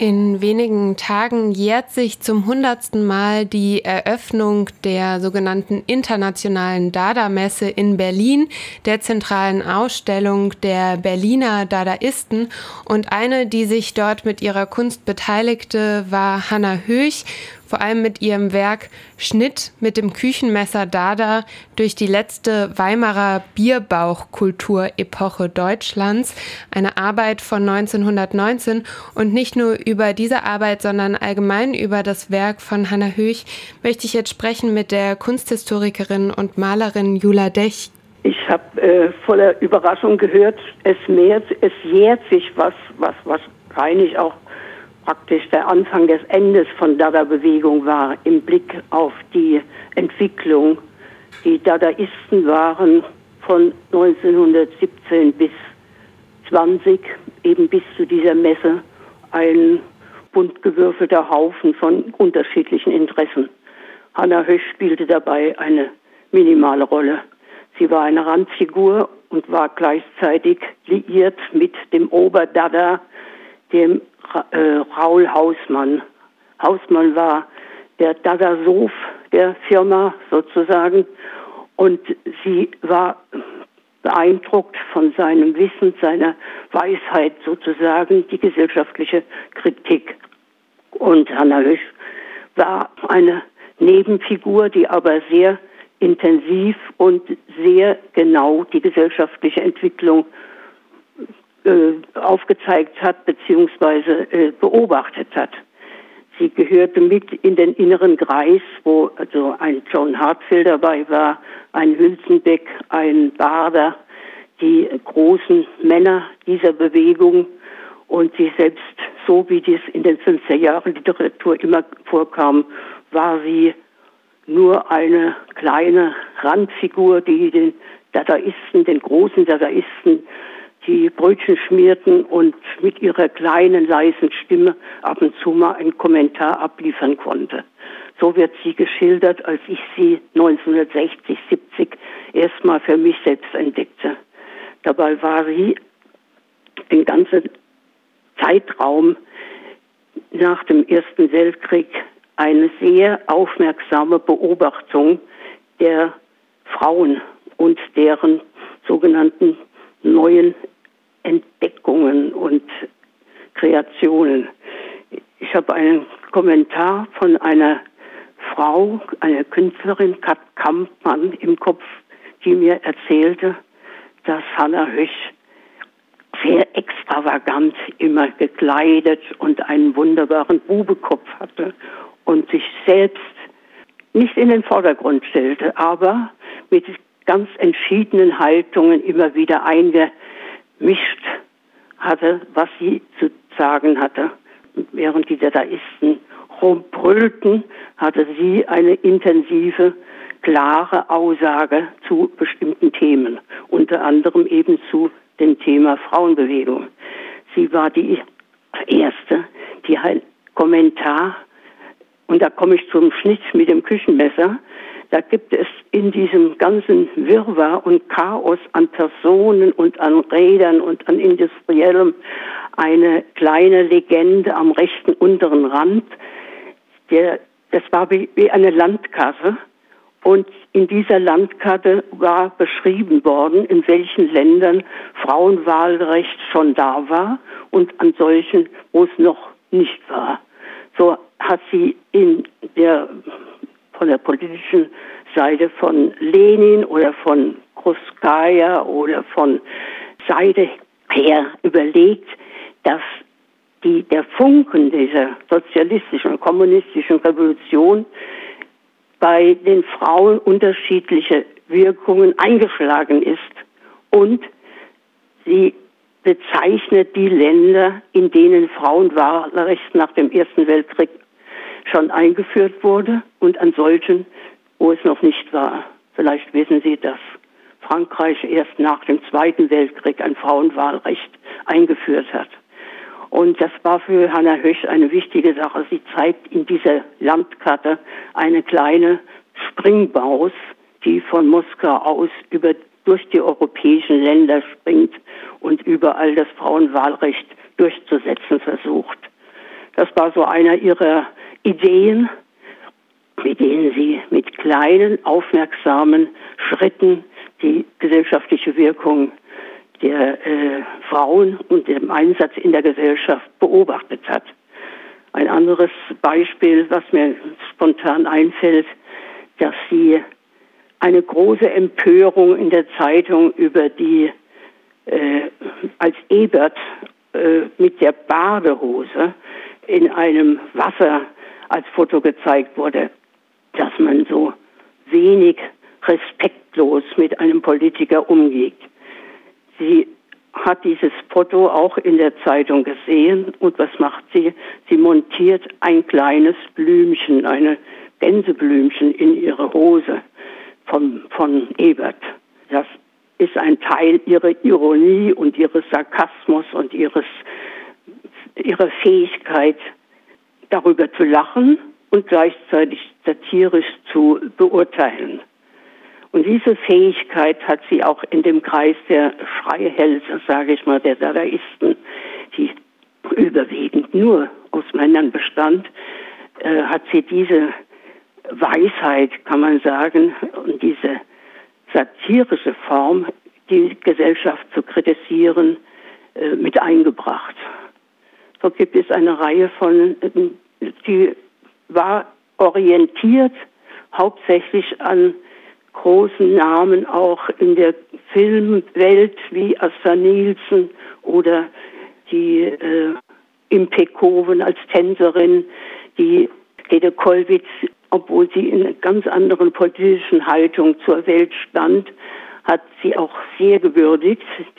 In wenigen Tagen jährt sich zum 100. Mal die Eröffnung der sogenannten Internationalen Dada-Messe in Berlin, der zentralen Ausstellung der Berliner Dadaisten. Und eine, die sich dort mit ihrer Kunst beteiligte, war Hannah Höch, vor allem mit ihrem Werk Schnitt mit dem Küchenmesser Dada durch die letzte Weimarer Bierbauchkulturepoche Deutschlands, eine Arbeit von 1919. Und nicht nur über diese Arbeit, sondern allgemein über das Werk von Hannah Höch möchte ich jetzt sprechen mit der Kunsthistorikerin und Malerin Jula Dech. Ich habe voller Überraschung gehört, es jährt sich was wahrscheinlich auch praktisch der Anfang des Endes von Dada-Bewegung war, im Blick auf die Entwicklung. Die Dadaisten waren von 1917 bis 20, eben bis zu dieser Messe, ein bunt gewürfelter Haufen von unterschiedlichen Interessen. Hannah Höch spielte dabei eine minimale Rolle. Sie war eine Randfigur und war gleichzeitig liiert mit dem Oberdada, dem Raul Hausmann. Hausmann war der Dada-Sof der Firma sozusagen und sie war beeindruckt von seinem Wissen, seiner Weisheit sozusagen, die gesellschaftliche Kritik. Und Hannah Höch war eine Nebenfigur, die aber sehr intensiv und sehr genau die gesellschaftliche Entwicklung aufgezeigt hat bzw. Beobachtet hat. Sie gehörte mit in den inneren Kreis, wo also ein John Hartfield dabei war, ein Hülsenbeck, ein Bader, die großen Männer dieser Bewegung, und sie selbst, so wie dies in den 50er Jahren Literatur immer vorkam, war sie nur eine kleine Randfigur, die den Dadaisten, den großen Dadaisten, die Brötchen schmierten und mit ihrer kleinen, leisen Stimme ab und zu mal einen Kommentar abliefern konnte. So wird sie geschildert, als ich sie 1960, 70 erstmal für mich selbst entdeckte. Dabei war sie den ganzen Zeitraum nach dem Ersten Weltkrieg eine sehr aufmerksame Beobachtung der Frauen und deren sogenannten neuen Entdeckungen und Kreationen. Ich habe einen Kommentar von einer Frau, einer Künstlerin, Kat Kampmann, im Kopf, die mir erzählte, dass Hannah Höch sehr extravagant immer gekleidet und einen wunderbaren Bubekopf hatte und sich selbst nicht in den Vordergrund stellte, aber mit ganz entschiedenen Haltungen immer wieder eingemischt hatte, was sie zu sagen hatte. Während die Dadaisten rumbrüllten, hatte sie eine intensive, klare Aussage zu bestimmten Themen, unter anderem eben zu dem Thema Frauenbewegung. Sie war die erste, die ein Kommentar, und da komme ich zum Schnitt mit dem Küchenmesser. Da gibt es in diesem ganzen Wirrwarr und Chaos an Personen und an Rädern und an Industriellem eine kleine Legende am rechten unteren Rand. Das war wie eine Landkarte. Und in dieser Landkarte war beschrieben worden, in welchen Ländern Frauenwahlrecht schon da war und an solchen, wo es noch nicht war. So hat sie von der politischen Seite von Lenin oder von Kruskaya oder von Seite her überlegt, dass der Funken dieser sozialistischen und kommunistischen Revolution bei den Frauen unterschiedliche Wirkungen eingeschlagen ist. Und sie bezeichnet die Länder, in denen Frauenwahlrecht nach dem Ersten Weltkrieg schon eingeführt wurde und an solchen, wo es noch nicht war. Vielleicht wissen Sie, dass Frankreich erst nach dem Zweiten Weltkrieg ein Frauenwahlrecht eingeführt hat. Und das war für Hannah Höch eine wichtige Sache. Sie zeigt in dieser Landkarte eine kleine Springmaus, die von Moskau aus durch die europäischen Länder springt und überall das Frauenwahlrecht durchzusetzen versucht. Das war so einer ihrer Ideen, mit denen sie mit kleinen, aufmerksamen Schritten die gesellschaftliche Wirkung der Frauen und dem Einsatz in der Gesellschaft beobachtet hat. Ein anderes Beispiel, was mir spontan einfällt, dass sie eine große Empörung in der Zeitung über die, als Ebert mit der Badehose in einem Wasser als Foto gezeigt wurde, dass man so wenig respektlos mit einem Politiker umgeht. Sie hat dieses Foto auch in der Zeitung gesehen und was macht sie? Sie montiert ein kleines Blümchen, eine Gänseblümchen in ihre Hose von Ebert. Das ist ein Teil ihrer Ironie und ihres Sarkasmus und ihrer Fähigkeit, darüber zu lachen und gleichzeitig satirisch zu beurteilen. Und diese Fähigkeit hat sie auch in dem Kreis der Freihälser, sage ich mal, der Dadaisten, die überwiegend nur aus Männern bestand, hat sie diese Weisheit, kann man sagen, und diese satirische Form, die Gesellschaft zu kritisieren, mit eingebracht. So gibt es eine Reihe von, die war orientiert hauptsächlich an großen Namen auch in der Filmwelt wie Astrid Nielsen oder die Impe Koven als Tänzerin, die Käthe Kollwitz, obwohl sie in einer ganz anderen politischen Haltung zur Welt stand, hat sie auch sehr gewürdigt,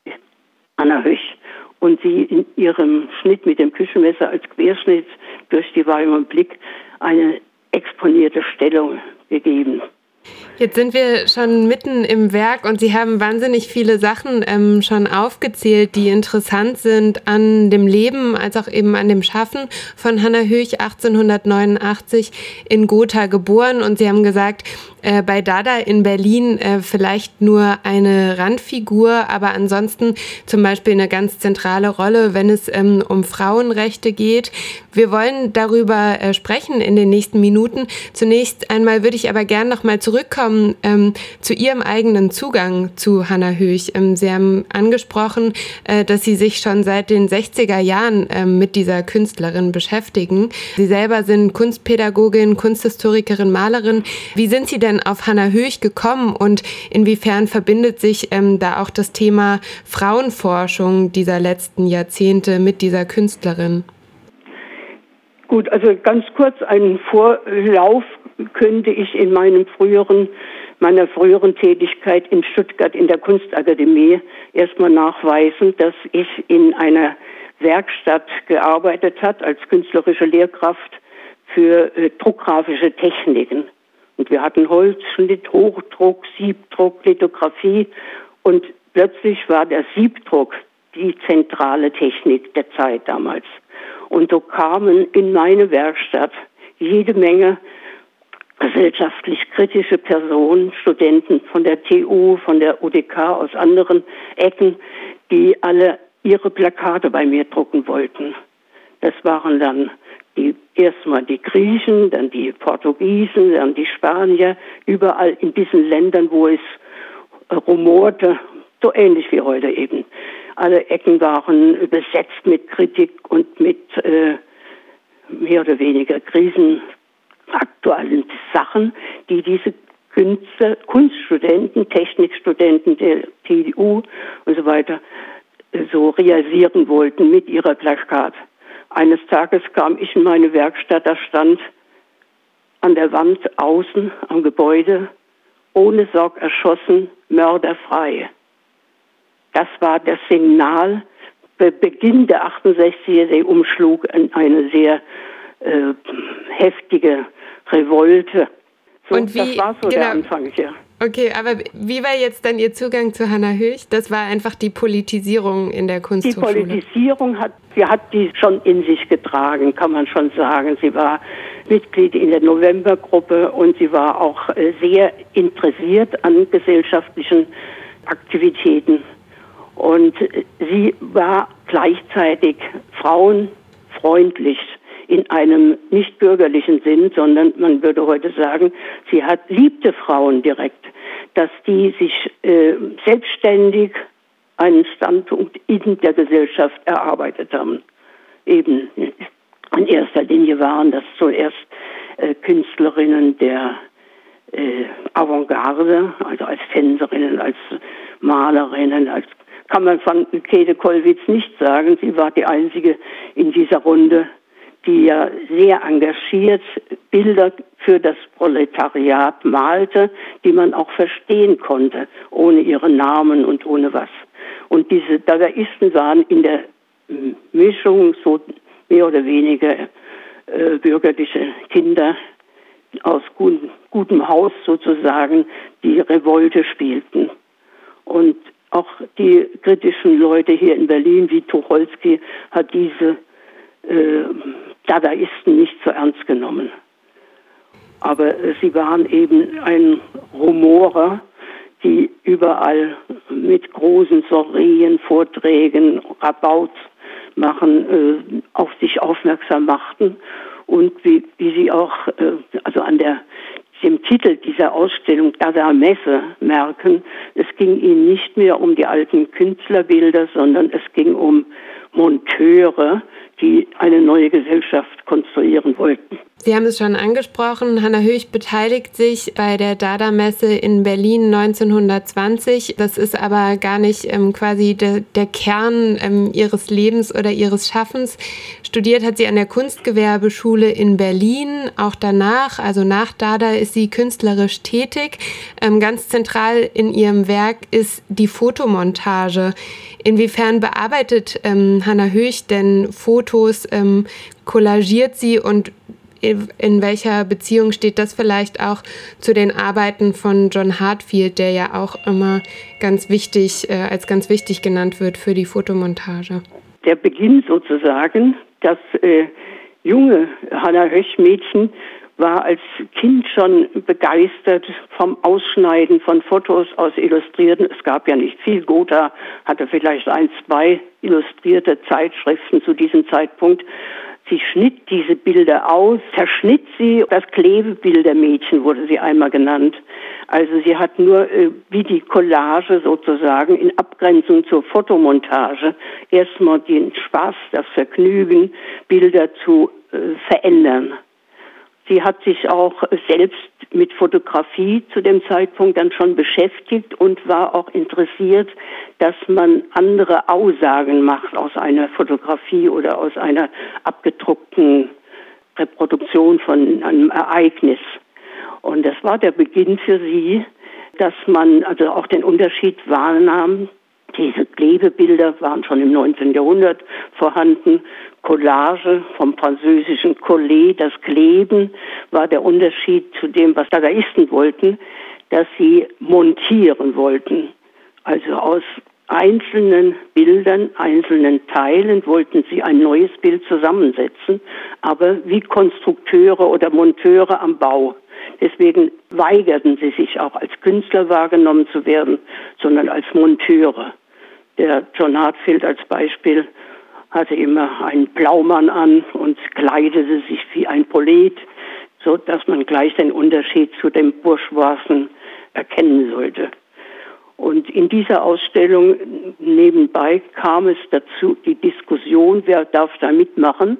Anna Höch, und sie in ihrem Schnitt mit dem Küchenmesser als Querschnitt durch die Weimarer Blick eine exponierte Stellung gegeben. Jetzt sind wir schon mitten im Werk und Sie haben wahnsinnig viele Sachen schon aufgezählt, die interessant sind an dem Leben als auch eben an dem Schaffen von Hannah Höch, 1889 in Gotha geboren. Und Sie haben gesagt, bei Dada in Berlin vielleicht nur eine Randfigur, aber ansonsten zum Beispiel eine ganz zentrale Rolle, wenn es um Frauenrechte geht. Wir wollen darüber sprechen in den nächsten Minuten. Zunächst einmal würde ich aber gerne noch mal zurückkommen zu Ihrem eigenen Zugang zu Hannah Höch. Sie haben angesprochen, dass Sie sich schon seit den 60er Jahren mit dieser Künstlerin beschäftigen. Sie selber sind Kunstpädagogin, Kunsthistorikerin, Malerin. Wie sind Sie denn auf Hannah Höch gekommen und inwiefern verbindet sich da auch das Thema Frauenforschung dieser letzten Jahrzehnte mit dieser Künstlerin? Gut, also ganz kurz einen Vorlauf könnte ich in meiner früheren Tätigkeit in Stuttgart in der Kunstakademie erstmal nachweisen, dass ich in einer Werkstatt gearbeitet habe als künstlerische Lehrkraft für druckgrafische Techniken. Und wir hatten Holzschnitt, Hochdruck, Siebdruck, Lithografie und plötzlich war der Siebdruck die zentrale Technik der Zeit damals. Und so kamen in meine Werkstatt jede Menge gesellschaftlich kritische Personen, Studenten von der TU, von der UDK, aus anderen Ecken, die alle ihre Plakate bei mir drucken wollten. Das waren dann erstmal die Griechen, dann die Portugiesen, dann die Spanier, überall in diesen Ländern, wo es rumorte, so ähnlich wie heute eben. Alle Ecken waren besetzt mit Kritik und mit mehr oder weniger krisenaktuellen Sachen, die diese Kunststudenten, Technikstudenten der TU und so weiter so realisieren wollten mit ihrer Plakat. Eines Tages kam ich in meine Werkstatt, da stand an der Wand außen am Gebäude: ohne Sorg erschossen, Mörder frei. Das war das Signal, Beginn der 68er, der umschlug in eine sehr heftige Revolte. So, und das war so der Anfang, ja. Okay, aber wie war jetzt dann Ihr Zugang zu Hannah Höch? Das war einfach die Politisierung in der Kunsthochschule. Die Politisierung hat die schon in sich getragen, kann man schon sagen. Sie war Mitglied in der Novembergruppe und sie war auch sehr interessiert an gesellschaftlichen Aktivitäten. Und sie war gleichzeitig frauenfreundlich in einem nicht bürgerlichen Sinn, sondern man würde heute sagen, sie liebte Frauen direkt, dass die sich selbstständig einen Standpunkt in der Gesellschaft erarbeitet haben. Eben in erster Linie waren das zuerst Künstlerinnen der Avantgarde, also als Tänzerinnen, als Malerinnen, kann man von Käthe Kollwitz nicht sagen. Sie war die einzige in dieser Runde, die ja sehr engagiert Bilder für das Proletariat malte, die man auch verstehen konnte, ohne ihren Namen und ohne was. Und diese Dadaisten waren in der Mischung so mehr oder weniger bürgerliche Kinder aus gutem Haus sozusagen, die Revolte spielten. Und auch die kritischen Leute hier in Berlin, wie Tucholsky, hat diese Dadaisten nicht so ernst genommen. Aber sie waren eben ein Rumorer, die überall mit großen Soireen, Vorträgen, Rabauts machen, auf sich aufmerksam machten. Und wie sie auch also an dem Titel dieser Ausstellung Dada-Messe merken, es ging ihnen nicht mehr um die alten Künstlerbilder, sondern es ging um Monteure, die eine neue Gesellschaft konstruieren wollten. Sie haben es schon angesprochen, Hannah Höch beteiligt sich bei der Dada-Messe in Berlin 1920. Das ist aber gar nicht quasi der Kern ihres Lebens oder ihres Schaffens. Studiert hat sie an der Kunstgewerbeschule in Berlin. Auch danach, also nach Dada, ist sie künstlerisch tätig. Ganz zentral in ihrem Werk ist die Fotomontage. Inwiefern bearbeitet Hannah Höch denn Fotos, collagiert sie und in welcher Beziehung steht das vielleicht auch zu den Arbeiten von John Heartfield, der ja auch immer ganz wichtig, als ganz wichtig genannt wird für die Fotomontage? Der Beginn sozusagen, das junge Hannah Höch-Mädchen war als Kind schon begeistert vom Ausschneiden von Fotos aus Illustrierten. Es gab ja nicht viel. Gotha hatte vielleicht 1, 2 illustrierte Zeitschriften zu diesem Zeitpunkt. Sie schnitt diese Bilder aus, zerschnitt sie. Das Klebebildermädchen wurde sie einmal genannt. Also sie hat nur wie die Collage sozusagen in Abgrenzung zur Fotomontage erstmal den Spaß, das Vergnügen, Bilder zu verändern. Sie hat sich auch selbst mit Fotografie zu dem Zeitpunkt dann schon beschäftigt und war auch interessiert, dass man andere Aussagen macht aus einer Fotografie oder aus einer abgedruckten Reproduktion von einem Ereignis. Und das war der Beginn für sie, dass man also auch den Unterschied wahrnahm. Diese Klebebilder waren schon im 19. Jahrhundert vorhanden. Collage vom französischen Coller, das Kleben, war der Unterschied zu dem, was Dadaisten wollten, dass sie montieren wollten. Also aus einzelnen Bildern, einzelnen Teilen wollten sie ein neues Bild zusammensetzen, aber wie Konstrukteure oder Monteure am Bau. Deswegen weigerten sie sich auch als Künstler wahrgenommen zu werden, sondern als Monteure. Der John Heartfield als Beispiel hatte immer einen Blaumann an und kleidete sich wie ein Prolet, so dass man gleich den Unterschied zu dem Bourgeoisen erkennen sollte. Und in dieser Ausstellung nebenbei kam es dazu, die Diskussion, wer darf da mitmachen,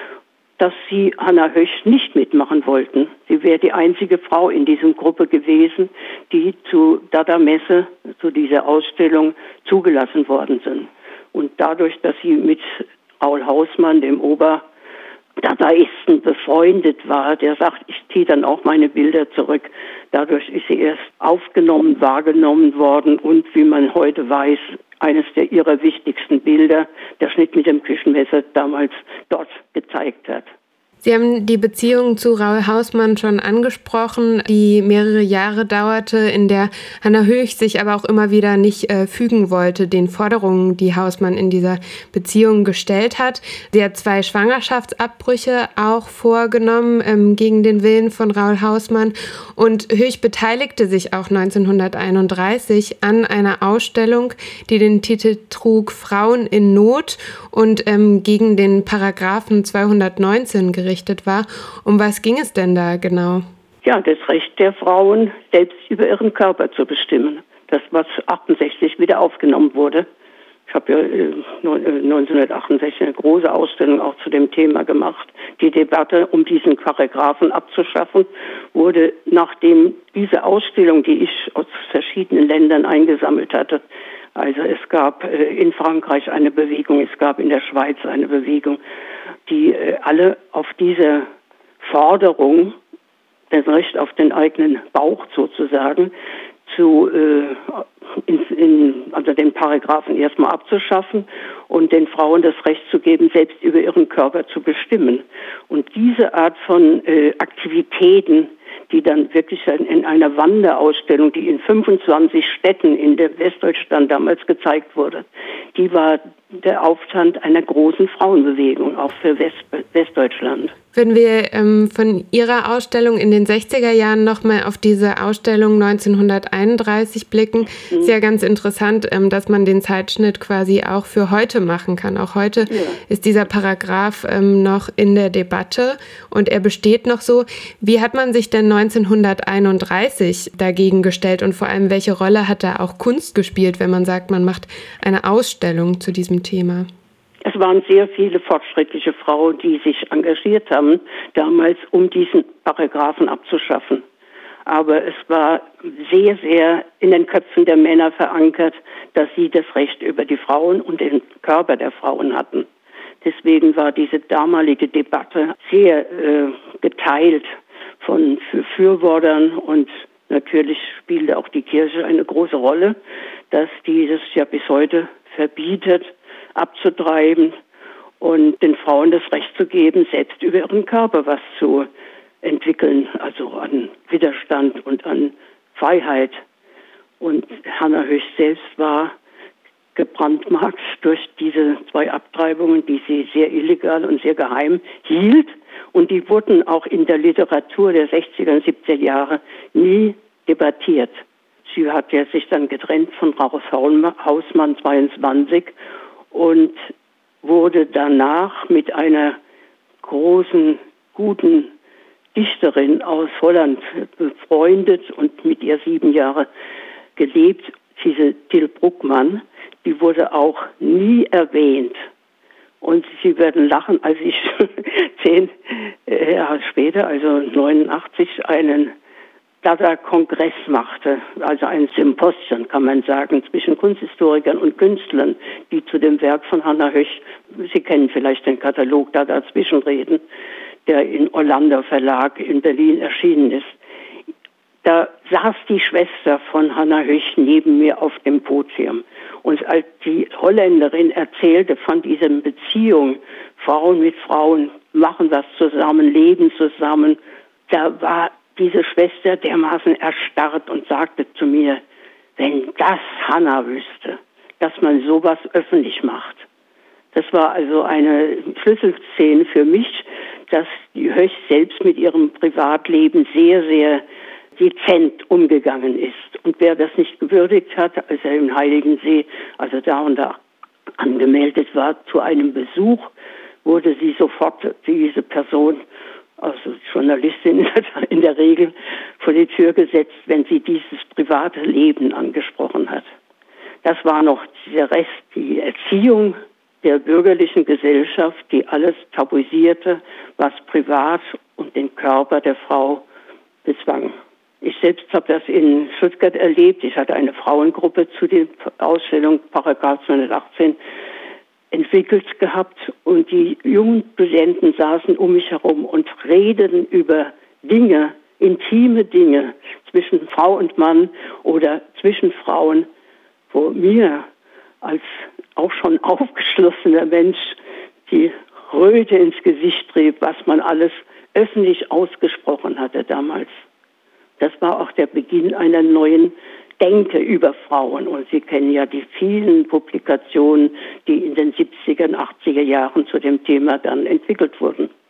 dass sie Hannah Höch nicht mitmachen wollten. Sie wäre die einzige Frau in dieser Gruppe gewesen, die zu Dada-Messe, zu dieser Ausstellung zugelassen worden sind. Und dadurch, dass sie mit Raoul Hausmann, dem Oberdadaisten, befreundet war, der sagt, ich ziehe dann auch meine Bilder zurück. Dadurch ist sie erst aufgenommen, wahrgenommen worden und, wie man heute weiß, eines ihrer wichtigsten Bilder, der Schnitt mit dem Küchenmesser, damals dort gezeigt hat. Sie haben die Beziehung zu Raoul Hausmann schon angesprochen, die mehrere Jahre dauerte, in der Hannah Höch sich aber auch immer wieder nicht fügen wollte, den Forderungen, die Hausmann in dieser Beziehung gestellt hat. Sie hat 2 Schwangerschaftsabbrüche auch vorgenommen gegen den Willen von Raoul Hausmann. Und Höch beteiligte sich auch 1931 an einer Ausstellung, die den Titel trug Frauen in Not und gegen den Paragraphen 219 gerichtet war. Um was ging es denn da genau? Ja, das Recht der Frauen, selbst über ihren Körper zu bestimmen. Das, was 68 wieder aufgenommen wurde. Ich habe ja 1968 eine große Ausstellung auch zu dem Thema gemacht. Die Debatte, um diesen Paragraphen abzuschaffen, wurde, nachdem diese Ausstellung, die ich aus verschiedenen Ländern eingesammelt hatte, also es gab in Frankreich eine Bewegung, es gab in der Schweiz eine Bewegung, die alle auf diese Forderung, das Recht auf den eigenen Bauch sozusagen, also den Paragraphen erstmal abzuschaffen und den Frauen das Recht zu geben, selbst über ihren Körper zu bestimmen. Und diese Art von Aktivitäten, die dann wirklich in einer Wanderausstellung, die in 25 Städten in der Westdeutschland damals gezeigt wurde, die war der Aufstand einer großen Frauenbewegung, auch für Westdeutschland. Wenn wir von Ihrer Ausstellung in den 60er Jahren nochmal auf diese Ausstellung 1931 blicken, ist ja ganz interessant, dass man den Zeitschnitt quasi auch für heute machen kann. Auch heute ist dieser Paragraph noch in der Debatte und er besteht noch so. Wie hat man sich denn 1931 dagegen gestellt und vor allem, welche Rolle hat da auch Kunst gespielt, wenn man sagt, man macht eine Ausstellung zu diesem Thema? Es waren sehr viele fortschrittliche Frauen, die sich engagiert haben, damals, um diesen Paragraphen abzuschaffen. Aber es war sehr, sehr in den Köpfen der Männer verankert, dass sie das Recht über die Frauen und den Körper der Frauen hatten. Deswegen war diese damalige Debatte sehr geteilt von Befürwortern und natürlich spielte auch die Kirche eine große Rolle, dass die das ja bis heute verbietet, abzutreiben und den Frauen das Recht zu geben, selbst über ihren Körper was zu entwickeln, also an Widerstand und an Freiheit. Und Hannah Höch selbst war gebrandmarkt durch diese 2 Abtreibungen, die sie sehr illegal und sehr geheim hielt. Und die wurden auch in der Literatur der 60er und 70er Jahre nie debattiert. Sie hat ja sich dann getrennt von Raoul Hausmann 22 und wurde danach mit einer großen, guten Dichterin aus Holland befreundet und mit ihr 7 Jahre gelebt, diese Till Bruckmann. Die wurde auch nie erwähnt. Und Sie werden lachen, als ich 10 Jahre später, also 89, einen Dada-Kongress machte, also ein Symposion, kann man sagen, zwischen Kunsthistorikern und Künstlern, die zu dem Werk von Hannah Höch, Sie kennen vielleicht den Katalog Dada Zwischenreden, der in Orlando Verlag in Berlin erschienen ist. Da saß die Schwester von Hannah Höch neben mir auf dem Podium. Und als die Holländerin erzählte von dieser Beziehung, Frauen mit Frauen machen was zusammen, leben zusammen, da war diese Schwester dermaßen erstarrt und sagte zu mir, wenn das Hannah wüsste, dass man sowas öffentlich macht. Das war also eine Schlüsselszene für mich, dass die Höch selbst mit ihrem Privatleben sehr, sehr dezent umgegangen ist. Und wer das nicht gewürdigt hat, als er im Heiligensee, also da und da angemeldet war, zu einem Besuch, wurde sie sofort, diese Person, also Journalistin in der Regel, vor die Tür gesetzt, wenn sie dieses private Leben angesprochen hat. Das war noch der Rest, die Erziehung der bürgerlichen Gesellschaft, die alles tabuisierte, was privat und den Körper der Frau bezwang. Ich selbst habe das in Stuttgart erlebt. Ich hatte eine Frauengruppe zu der Ausstellung Paragraph 218 entwickelt gehabt und die jungen Studenten saßen um mich herum und redeten über Dinge, intime Dinge zwischen Frau und Mann oder zwischen Frauen, wo mir als auch schon aufgeschlossener Mensch die Röte ins Gesicht trieb, was man alles öffentlich ausgesprochen hatte damals. Das war auch der Beginn einer neuen Denke über Frauen. Und Sie kennen ja die vielen Publikationen, die in den 70er und 80er Jahren zu dem Thema dann entwickelt wurden.